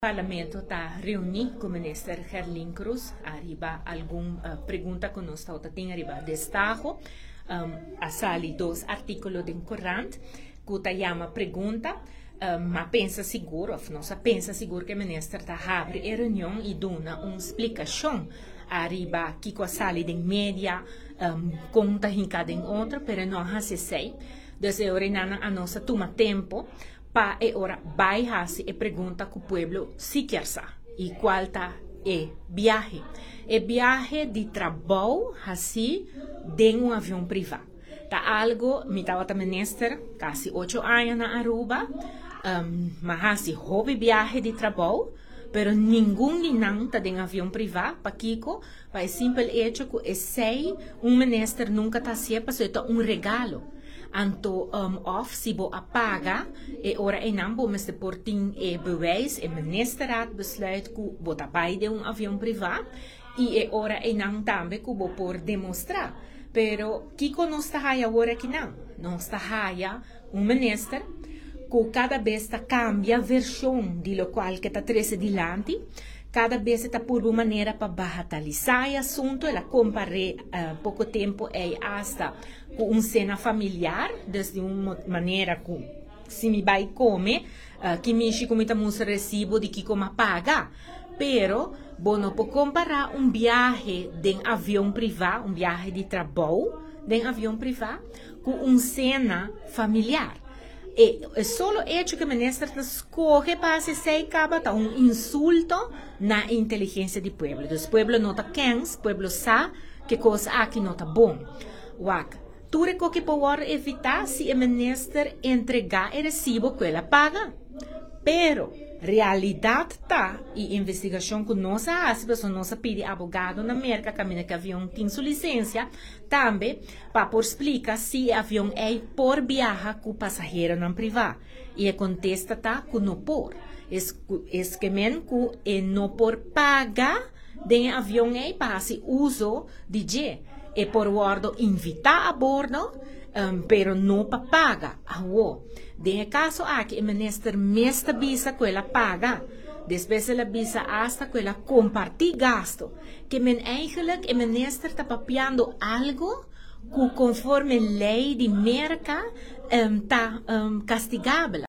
O parlamento está reunido com o ministro Gerlin Cruz, arriba alguma pergunta que nós tem arriba destaco, a sali dos artículos do Corão, que está chama pergunta, mas pensa seguro, nós pensa seguro que o ministro está abre a reunião e dá uma explicação arriba que a sali de média conta em cada outra, pero não há se sei, desde agora a nossa toma tempo para ora vai fazer a pergunta que o povo se quer saber. E qual tá é viagem? É viagem de trabalho assim de avião privado. Tá algo, me estava também ministro, quase 8 anos na Aruba, mas assim, houve viagem de trabalho, pero ninguém não está em avião privado, para Kiko, para o simples hecho que sei, ministro nunca está sempre, isso é regalo. Anto of si bo apaga e ora e nambo mas de porting e bewijs e ministerraad besluit ku bo tabai de avião privado e ora e nam tambe ku bo por demonstrar pero kiko não está haya ora que não está haya minister ku cada vez está cambia versão de lo qual que está trece dilante cada vez está por uma maneira para bagatalizar o assunto ela compare pouco tempo e hasta com cena familiar desde uma maneira que se me vai comer que me enche com muita música recibo de que como paga pero não pode comparar viagem de avião privado viagem de trabalho de avião privado com cena familiar e só o hecho que o ministro escolhe para se acaba insulto na inteligência do povo. Então, o povo não está quente, o povo sabe que coisa aqui não está bom. Tu que pode evitar se o ministro entregar o recibo que ela paga. Pero, realidade está, e investigação que nós fazemos, nós pedimos advogado na América, caminha que o avião tem sua licença, também, para por explicar se o avião é por viajar com o passageiro não privado. E a contesta está que não por. Es que men que não por pagar de avião é para se uso de G. E por guardo invitar a bordo, pero não para pagar. De caso aqui, o ministro mesta visa que ela paga, depois ela visa hasta que ela compartir gasto, que men eigenlijk o ministro está papiando algo que conforme lei de merca está castigável.